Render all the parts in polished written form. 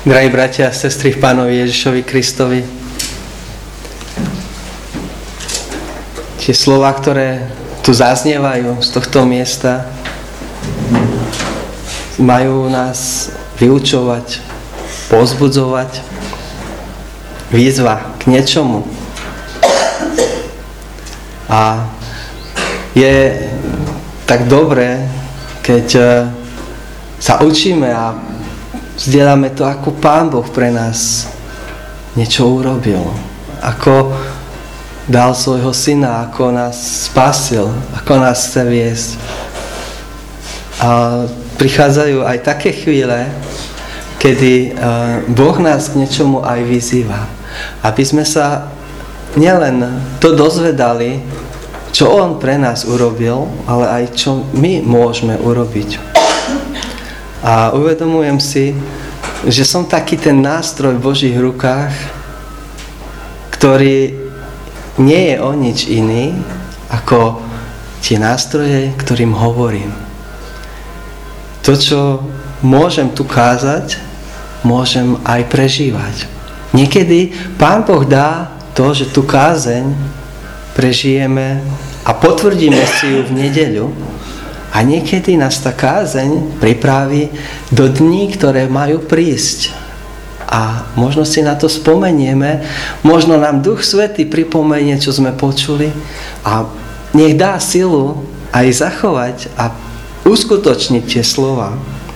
Drahí bratia a sestry v Pánovi Ježišovi Kristovi, tie slova, ktoré tu zaznievajú z tohto miesta, majú nás vyučovať, povzbudzovať, výzva k niečomu. A je tak dobré, keď sa učíme a zdieľame to, ako Pán Boh pre nás niečo urobil. Ako dal svojho syna, ako nás spasil, ako nás chce viesť. A prichádzajú aj také chvíle, kedy Boh nás k niečomu aj vyzýva. Aby sme sa nielen to dozvedali, čo On pre nás urobil, ale aj čo my môžeme urobiť. A uvedomujem si, že som taký ten nástroj v Božích rukách, ktorý nie je o nič iný, ako tie nástroje, ktorým hovorím. To, čo môžem tu kázať, môžem aj prežívať. Niekedy Pán Boh dá to, že tu kázeň prežijeme a potvrdíme si ju v nedeľu, a niekedy nás tá kázeň pripraví do dní, ktoré majú prísť. A možno si na to spomenieme, možno nám Duch Svätý pripomenie, čo sme počuli, a nech dá silu aj zachovať a uskutočniť tie slova.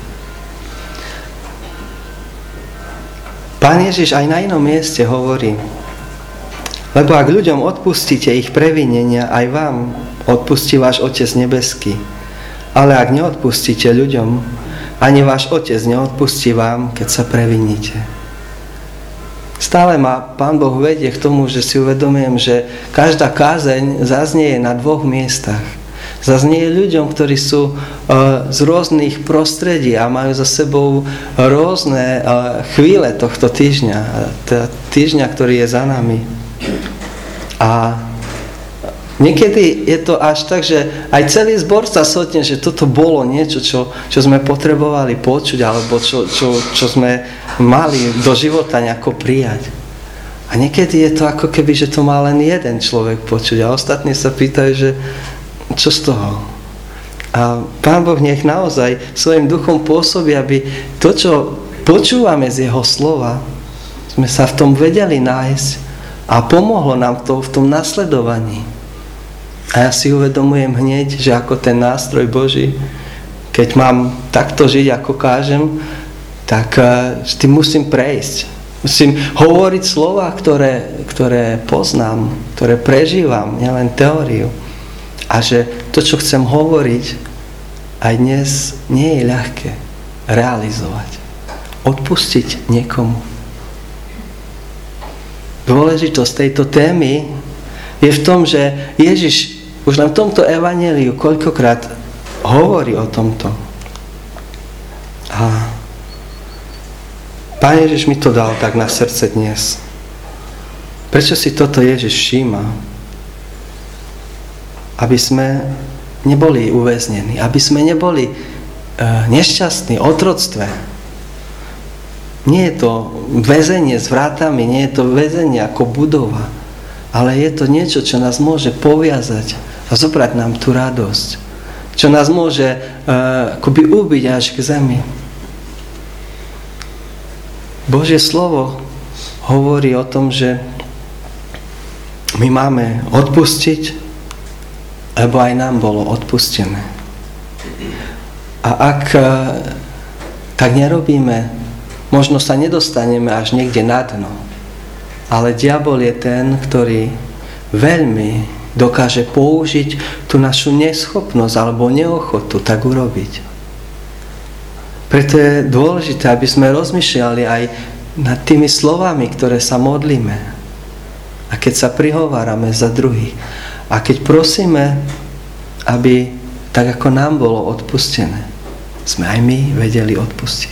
Pán Ježiš aj na inom mieste hovorí: lebo ak ľuďom odpustíte ich previnenia, aj vám odpustí váš Otec nebeský. Ale ak neodpustíte ľuďom, ani váš Otec neodpustí vám, keď sa previníte. Stále ma Pán Boh vedie k tomu, že si uvedomujem, že každá kázeň zaznieje na dvoch miestach. Zaznieje ľuďom, ktorí sú z rôznych prostredí a majú za sebou rôzne chvíle tohto týždňa, ktorý je za nami. A niekedy je to až tak, že aj celý zbor sa sotne, že toto bolo niečo, čo sme potrebovali počuť, alebo čo sme mali do života nejako prijať. A niekedy je to ako keby, že to má len jeden človek počuť a ostatní sa pýtajú, že čo z toho? A Pán Boh nech naozaj svojim duchom pôsobí, aby to, čo počúvame z Jeho slova, sme sa v tom vedeli nájsť a pomohlo nám to v tom nasledovaní. A ja si uvedomujem hneď, že ako ten nástroj Boží, keď mám takto žiť, ako kážem, tak s tým musím prejsť. Musím hovoriť slova, ktoré poznám, ktoré prežívam, nielen teóriu. A že to, čo chcem hovoriť, aj dnes nie je ľahké realizovať. Odpustiť niekomu. Dôležitosť tejto témy je v tom, že Ježiš už len v tomto evanjeliu koľkokrát hovorí o tomto. A Pán Ježiš mi to dal tak na srdce dnes. Prečo si toto Ježiš všíma? Aby sme neboli uväznení, aby sme neboli nešťastní, otroctve. Nie je to väzenie s vrátami, nie je to väzenie ako budova, ale je to niečo, čo nás môže poviazať a zobrať nám tú radosť. Čo nás môže akoby ubiť až k zemi. Božie slovo hovorí o tom, že my máme odpustiť, lebo aj nám bolo odpustené. A ak tak nerobíme, možno sa nedostaneme až niekde na dno. Ale diabol je ten, ktorý veľmi dokáže použiť tú našu neschopnosť alebo neochotu tak urobiť. Preto je dôležité, aby sme rozmýšľali aj nad tými slovami, ktoré sa modlíme. A keď sa prihovárame za druhých. A keď prosíme, aby tak ako nám bolo odpustené, sme aj my vedeli odpustiť.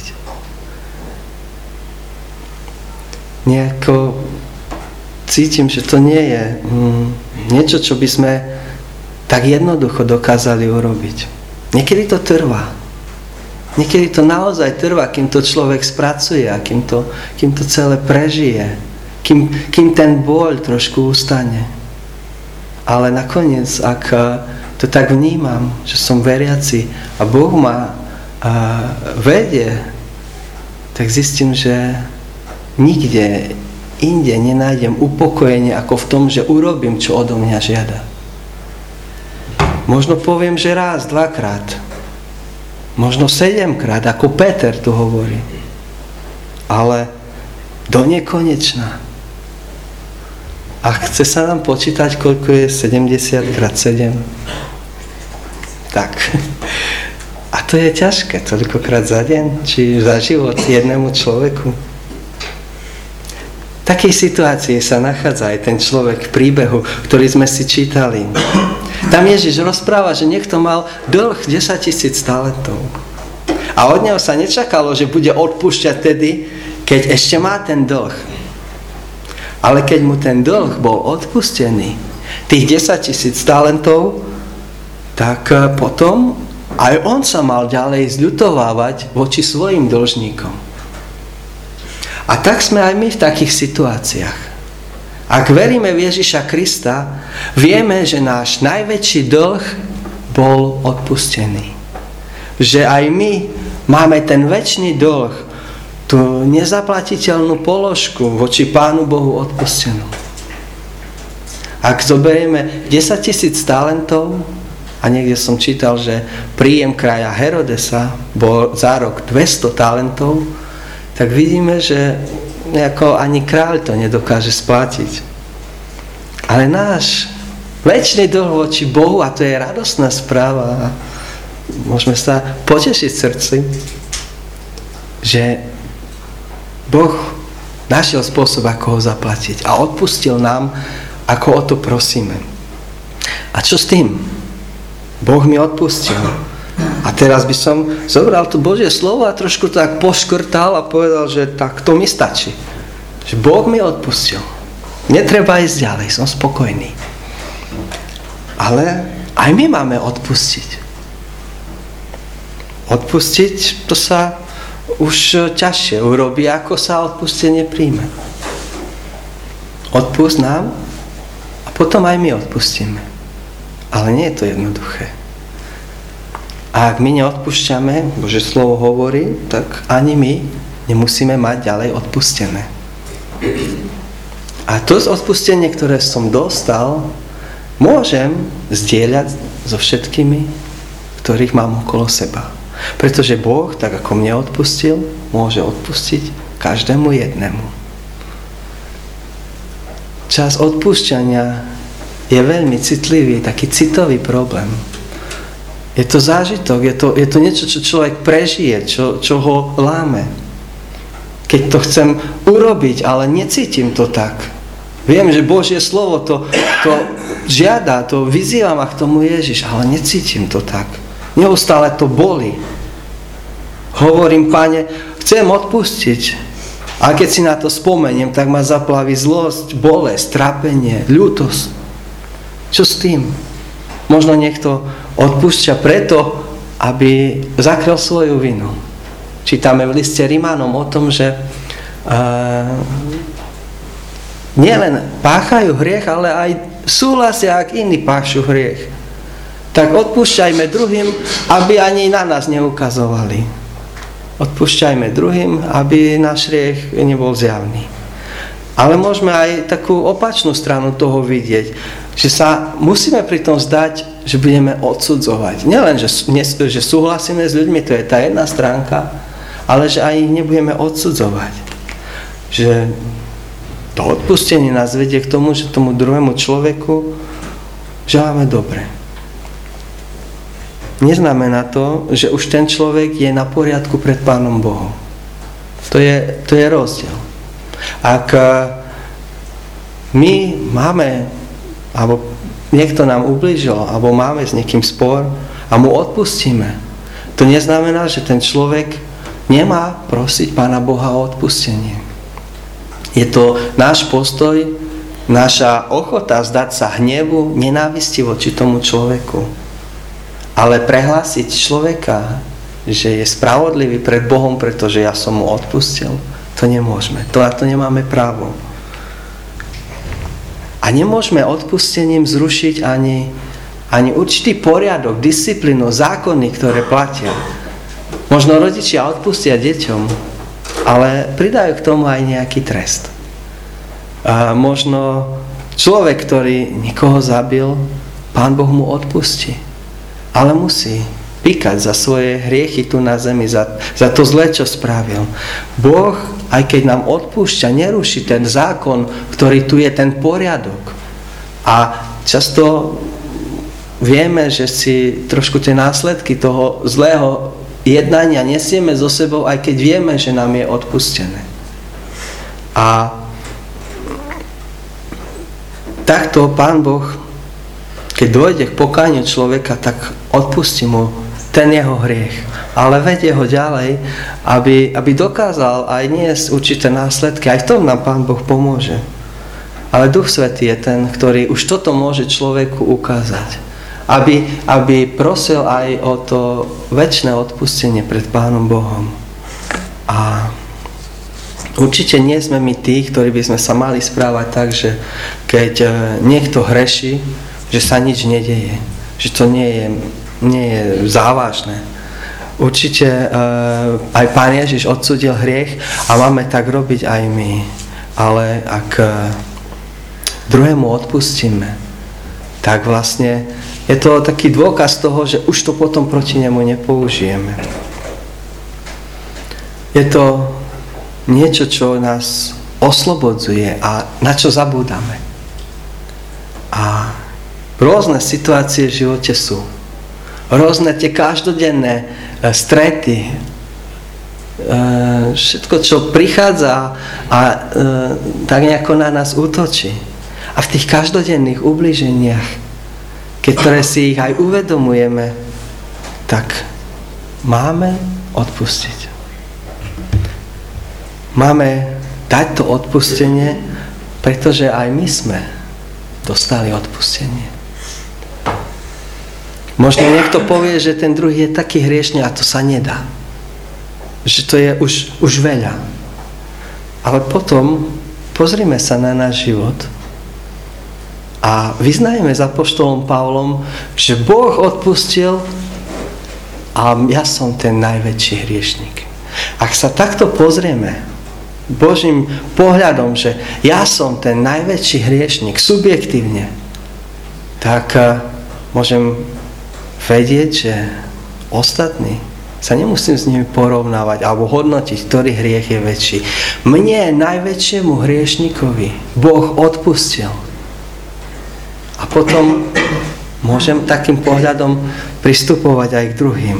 Nejako cítim, že to nie je niečo, čo by sme tak jednoducho dokázali urobiť. Niekedy to trvá. Niekedy to naozaj trvá, kým to človek spracuje a kým to celé prežije. Kým ten bôľ trošku ustane. Ale nakoniec, ak to tak vnímam, že som veriaci a Boh ma vedie, tak zistím, že nikde inde nenájdem upokojenie ako v tom, že urobím, čo odo mňa žiada. Možno poviem, že raz, dvakrát. Možno 7-krát, ako Peter tu hovorí. Ale do nekonečna. A chce sa nám počítať, koľko je 70 krát 7? Tak. A to je ťažké, toľkokrát za deň, či za život jednému človeku. V takej situácii sa nachádza aj ten človek v príbehu, ktorý sme si čítali. Tam Ježiš rozpráva, že niekto mal dlh 10 000 talentov. A od neho sa nečakalo, že bude odpúšťať tedy, keď ešte má ten dlh. Ale keď mu ten dlh bol odpustený, tých 10 000 talentov, tak potom aj on sa mal ďalej zľutovávať voči svojim dlžníkom. A tak sme aj my v takých situáciách. Ak veríme v Ježiša Krista, vieme, že náš najväčší dlh bol odpustený. Že aj my máme ten večný dlh, tú nezaplatiteľnú položku voči Pánu Bohu odpustenú. Ak zoberieme 10 000 talentov, a niekde som čítal, že príjem kráľa Herodesa bol za rok 200 talentov, tak vidíme, že nejako ani kráľ to nedokáže splatiť. Ale náš večný dlh voči Bohu, a to je radostná správa, môžeme sa potešiť v srdci, že Boh našiel spôsob, ako ho zaplatiť a odpustil nám, ako o to prosíme. A čo s tým? Boh mi odpustil. A teraz by som zobral to Božie slovo a trošku tak poškrtal a povedal, že tak to mi stačí. Že Boh mi odpustil. Netreba ísť ďalej, som spokojný. Ale aj my máme odpustiť. Odpustiť, to sa už ťažšie urobí, ako sa odpustenie príjme. Odpust nám a potom aj my odpustíme. Ale nie je to jednoduché. A ak my neodpúšťame, Božie slovo hovorí, tak ani my nemusíme mať ďalej odpustené. A to odpustenie, ktoré som dostal, môžem zdieľať so všetkými, ktorých mám okolo seba. Pretože Boh, tak ako mne odpustil, môže odpustiť každému jednému. Čas odpúšťania je veľmi citlivý, taký citový problém. Je to zážitok, je to niečo, čo človek prežije, čo ho láme. Keď to chcem urobiť, ale necítim to tak. Viem, že Božie slovo to žiada, to vyzývam a k tomu Ježiš, ale necítim to tak. Neustále to bolí. Hovorím, Pane, chcem odpustiť. A keď si na to spomeniem, tak ma zaplaví zlosť, bolesť, trápenie, ľútosť. Čo s tým? Možno niekto odpúšťa preto, aby zakryl svoju vinu. Čítame v liste Rimanom o tom, že nielen páchajú hriech, ale aj súhlasia, ak iní pášu hriech. Tak odpúšťajme druhým, aby ani na nás neukazovali. Odpúšťajme druhým, aby náš hriech nebol zjavný. Ale môžeme aj takú opačnú stranu toho vidieť, že sa musíme pri tom zdať, že budeme odsudzovať. Nielen, že súhlasíme s ľuďmi, to je tá jedna stránka, ale že aj ich nebudeme odsudzovať. Že to odpustenie nás vedie k tomu, že tomu druhému človeku želáme dobre. Neznamená to, že už ten človek je na poriadku pred Pánom Bohom. To je rozdiel. Ak my máme, alebo niekto nám ublížil, alebo máme s niekým spor a mu odpustíme, to neznamená, že ten človek nemá prosiť Pána Boha o odpustenie. Je to náš postoj, naša ochota zdať sa hnevu, nenávisti voči tomu človeku. Ale prehlásiť človeka že je spravodlivý pred Bohom, pretože ja som mu odpustil. To nemôžeme. Na to nemáme právo. A nemôžeme odpustením zrušiť ani určitý poriadok, disciplínu, zákony, ktoré platia. Možno rodičia odpustia deťom, ale pridajú k tomu aj nejaký trest. A možno človek, ktorý nikoho zabil, Pán Boh mu odpustí. Ale musí píkať za svoje hriechy tu na zemi, za to zlé, čo spravil. Boh, aj keď nám odpúšťa, neruší ten zákon, ktorý tu je, ten poriadok. A často vieme, že si trošku tie následky toho zlého jednania nesieme so sebou, aj keď vieme, že nám je odpustené. A takto Pán Boh, keď dojde k pokániu človeka, tak odpustí mu ten jeho hriech. Ale vedie ho ďalej, aby dokázal aj niesť určité následky. Aj v tom nám Pán Boh pomôže. Ale Duch Svätý je ten, ktorý už toto môže človeku ukázať. Aby prosil aj o to večné odpustenie pred Pánom Bohom. A určite nie sme my tí, ktorí by sme sa mali správať tak, že keď niekto hreší, že sa nič nedeje, že to nie je závažné. Určite aj Pán Ježiš odsúdil hriech a máme tak robiť aj my. Ale ak druhému odpustíme, tak vlastne je to taký dôkaz toho, že už to potom proti nemu nepoužijeme. Je to niečo, čo nás oslobodzuje a na čo zabúdame. A rôzne situácie v živote sú. Rôzne tie každodenné strety. Všetko, čo prichádza a tak nejako na nás útočí. A v tých každodenných ublíženiach, ktoré si ich aj uvedomujeme, tak máme odpustiť. Máme dať to odpustenie, pretože aj my sme dostali odpustenie. Možno niekto povie, že ten druhý je taký hriešný a to sa nedá. Že to je už veľa. Ale potom pozrime sa na náš život a vyznajeme za apoštolom Pavlom, že Boh odpustil a ja som ten najväčší hriešnik. Ak sa takto pozrieme Božím pohľadom, že ja som ten najväčší hriešnik subjektívne, tak môžem vedieť, že ostatní sa nemusím s nimi porovnávať alebo hodnotiť, ktorý hriech je väčší. Mne, najväčšiemu hriešníkovi, Boh odpustil. A potom môžem takým pohľadom pristupovať aj k druhým.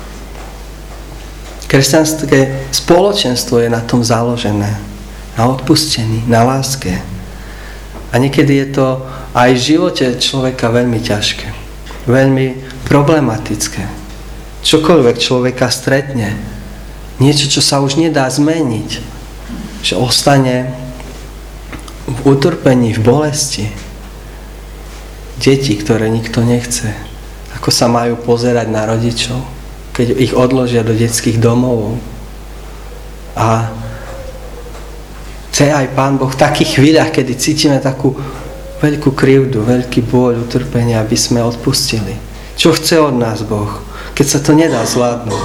Kresťanské spoločenstvo je na tom založené. Na odpustení, na láske. A niekedy je to aj v živote človeka veľmi ťažké. Veľmi problematické. Čokoľvek človeka stretne. Niečo, čo sa už nedá zmeniť. Že ostane v utrpení, v bolesti. Deti, ktoré nikto nechce. Ako sa majú pozerať na rodičov, keď ich odložia do detských domov. A chce aj Pán Boh v takých chvíľach, kedy cítime takú veľkú krivdu, veľký bôľ, utrpenie, aby sme odpustili. Čo chce od nás Boh, keď sa to nedá zvládnuť?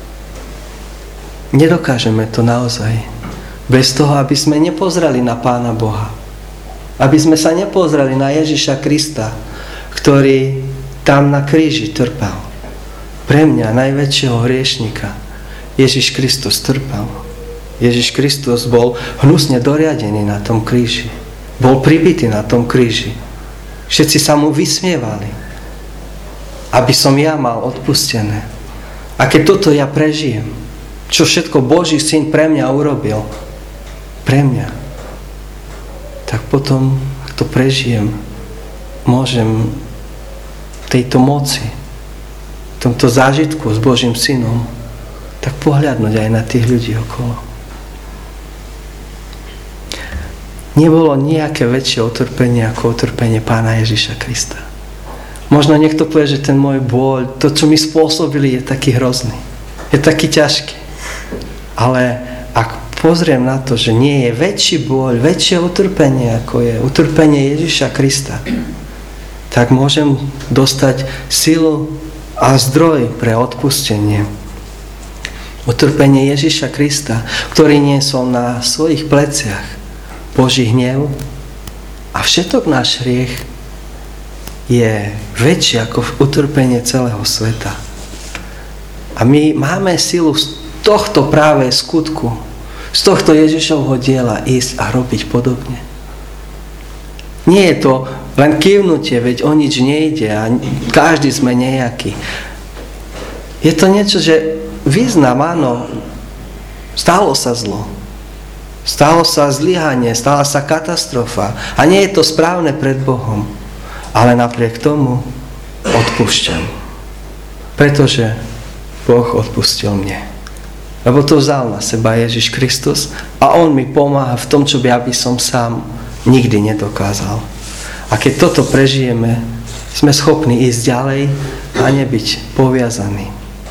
Nedokážeme to naozaj. Bez toho, aby sme nepozreli na Pána Boha. Aby sme sa nepozreli na Ježiša Krista, ktorý tam na kríži trpel. Pre mňa, najväčšieho hriešnika, Ježiš Kristus trpel. Ježiš Kristus bol hnusne doriadený na tom kríži. Bol pribitý na tom kríži. Všetci sa mu vysmievali. Aby som ja mal odpustené. A keď toto ja prežijem, čo všetko Boží syn pre mňa urobil, pre mňa, tak potom, ak to prežijem, môžem tejto moci, tomto zážitku s Božím synom, tak pohľadnúť aj na tých ľudí okolo. Nebolo nejaké väčšie utrpenie ako utrpenie Pána Ježiša Krista. Možno niekto povie, že ten môj bôľ, to, čo mi spôsobili, je taký hrozný. je taký ťažký. Ale ak pozriem na to, že nie je väčší bôľ, väčšie utrpenie, ako je utrpenie Ježiša Krista, tak môžem dostať silu a zdroj pre odpustenie. Utrpenie Ježiša Krista, ktorý niesol na svojich pleciach Boží hnev a všetok náš hriech je väčší ako utrpenie celého sveta. A my máme silu z tohto práve skutku, z tohto Ježišovho diela ísť a robiť podobne. Nie je to len kývnutie, veď o nič nejde a každý sme nejaký. Je to niečo, že význam, áno, stalo sa zlo. Stalo sa zlyhanie, stala sa katastrofa a nie je to správne pred Bohom. Ale napriek tomu odpúšťam. Pretože Boh odpustil mne. Lebo to vzal na seba Ježiš Kristus a On mi pomáha v tom, čo by som sám nikdy nedokázal. A keď toto prežijeme, sme schopní ísť ďalej a nebyť poviazaní.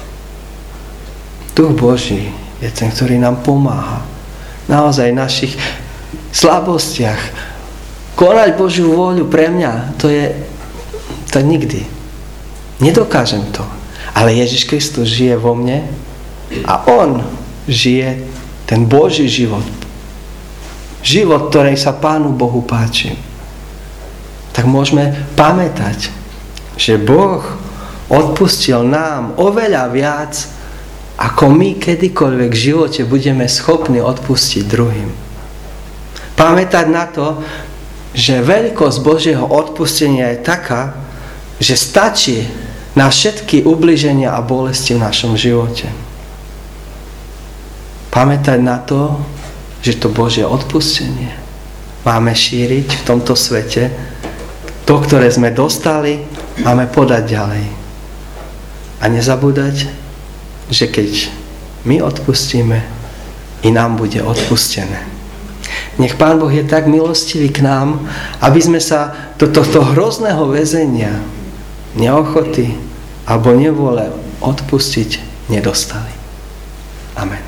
Duch Boží je ten, ktorý nám pomáha naozaj v našich slabostiach. Konať Božiu vôľu pre mňa, to nikdy. Nedokážem to. Ale Ježiš Kristus žije vo mne a On žije ten Boží život. Život, ktorý sa Pánu Bohu páči. Tak môžeme pamätať, že Boh odpustil nám oveľa viac, ako my kedykoľvek v živote budeme schopní odpustiť druhým. Pamätať na to, že veľkosť Božieho odpustenia je taká, že stačí na všetky ubliženia a bolesti v našom živote. Pamätať na to, že to Božie odpustenie máme šíriť v tomto svete, to, ktoré sme dostali, máme podať ďalej. A nezabúdať, že keď my odpustíme, i nám bude odpustené. Nech Pán Boh je tak milostivý k nám, aby sme sa do tohto hrozného väzenia neochoty alebo nevôle odpustiť nedostali. Amen.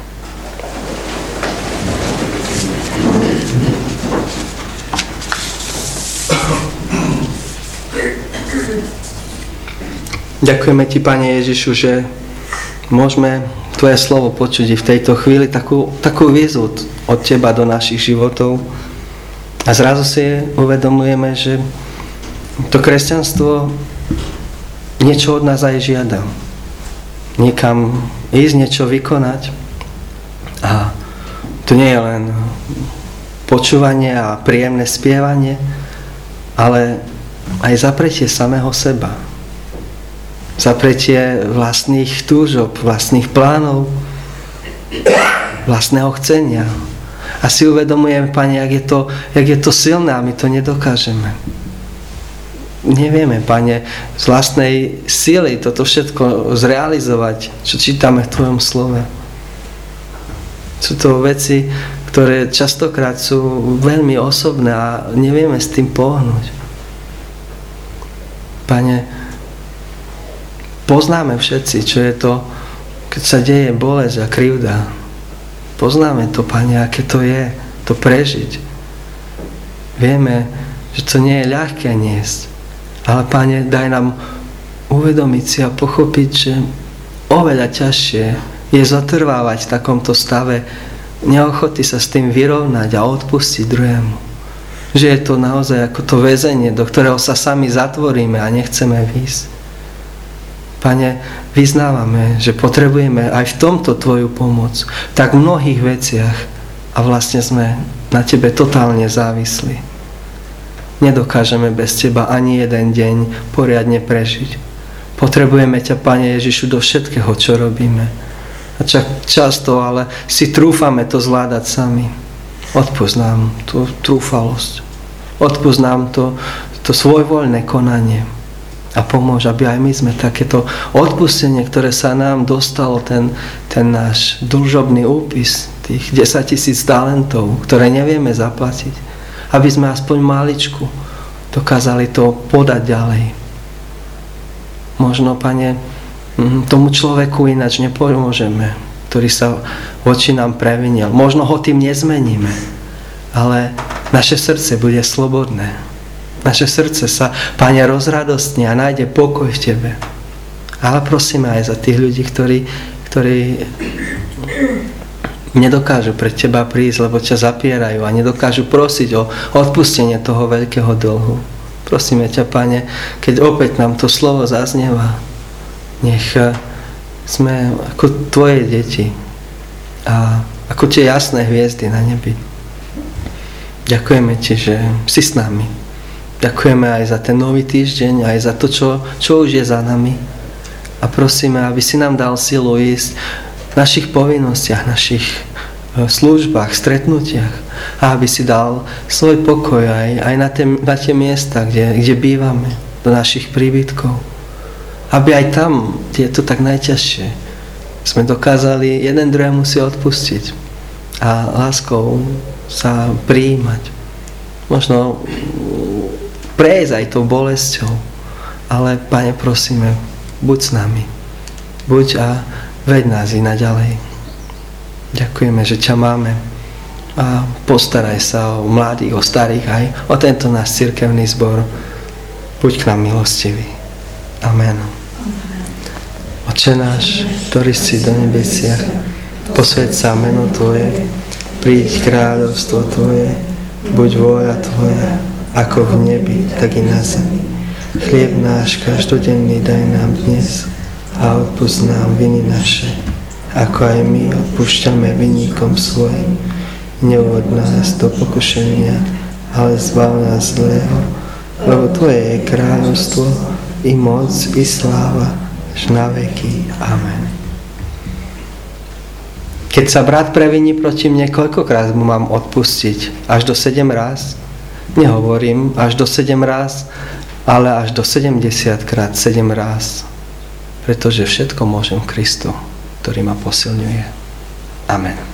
Ďakujeme Ti, Pane Ježišu, že môžeme Tvoje slovo počuť v tejto chvíli takú výzvu od Teba do našich životov. A zrazu si uvedomujeme, že to kresťanstvo niečo od nás aj žiada. Niekam ísť, niečo vykonať. A to nie je len počúvanie a príjemné spievanie, ale aj zapretie samého seba. Zapretie vlastných túžob, vlastných plánov, vlastného chcenia. A si uvedomujeme, Pane, jak je to silné a my to nedokážeme. Nevieme, Pane, z vlastnej síly toto všetko zrealizovať, čo čítame v Tvojom slove. Sú to veci, ktoré častokrát sú veľmi osobné a nevieme s tým pohnúť. Pane, poznáme všetci, čo je to, keď sa deje bolesť a krivda. Poznáme to, Pane, aké to je, to prežiť. Vieme, že to nie je ľahké niesť. Ale, Pane, daj nám uvedomiť si a pochopiť, že oveľa ťažšie je zatrvávať v takomto stave neochoty sa s tým vyrovnať a odpustiť druhému. Že je to naozaj ako to väzenie, do ktorého sa sami zatvoríme a nechceme výjsť. Pane, vyznávame, že potrebujeme aj v tomto Tvoju pomoc, tak v mnohých veciach a vlastne sme na Tebe totálne závislí. Nedokážeme bez Teba ani jeden deň poriadne prežiť. Potrebujeme ťa, Pane Ježišu, do všetkého, čo robíme. A často ale si trúfame to zvládať sami. Odpusť nám tú trúfalosť. Odpusť nám to svojvoľné konanie. A pomôž, aby aj my sme takéto odpustenie, ktoré sa nám dostalo, ten náš dlžobný úpis, tých 10 000 talentov, ktoré nevieme zaplatiť, aby sme aspoň maličku dokázali to podať ďalej. Možno, Pane, tomu človeku ináč nepomôžeme, ktorý sa voči nám previnil. Možno ho tým nezmeníme, ale naše srdce bude slobodné. Naše srdce sa, Pane, rozradostní a nájde pokoj v Tebe. Ale prosíme aj za tých ľudí, ktorí nedokážu pred Teba prísť, lebo ťa zapierajú a nedokážu prosiť o odpustenie toho veľkého dlhu. Prosíme ťa, Pane, keď opäť nám to slovo zaznieva, nech sme ako Tvoje deti a ako tie jasné hviezdy na nebi. Ďakujeme Ti, že si s nami. Ďakujeme aj za ten nový týždeň, aj za to, čo už je za nami. A prosíme, aby si nám dal silu ísť v našich povinnostiach, našich službách, stretnutiach. A aby si dal svoj pokoj aj na tie miesta, kde bývame, do našich príbytkov. Aby aj tam, kde je to tak najťažšie, sme dokázali jeden druhému si odpustiť a láskou sa prijímať. Možno prejsť aj tou bolesťou, ale Pane, prosíme, buď s nami. Buď a veď nás i naďalej. Ďakujeme, že ťa máme a postaraj sa o mladých, o starých, aj o tento náš cirkevný zbor. Buď k nám milostivý. Amen. Oče náš, ktorý si do nebesiach, posväť sa meno Tvoje, príď kráľovstvo Tvoje, buď vôľa Tvoja, ako v nebi, tak i na zemi. Chlieb náš každodenný daj nám dnes a odpusť nám viny naše, ako aj my odpúšťame vinníkom svojim. Neuvod nás do pokušenia, ale zbav nás zlého, lebo Tvoje je kráľovstvo, i moc, i sláva, až na veky. Amen. Keď sa brat previní proti mne, koľkokrát mu mám odpustiť? Až do 7 ráz? Nehovorím až do 7 ráz, ale až do 70 krát 7 ráz. Pretože všetko môžem v Kristu, ktorý ma posilňuje. Amen.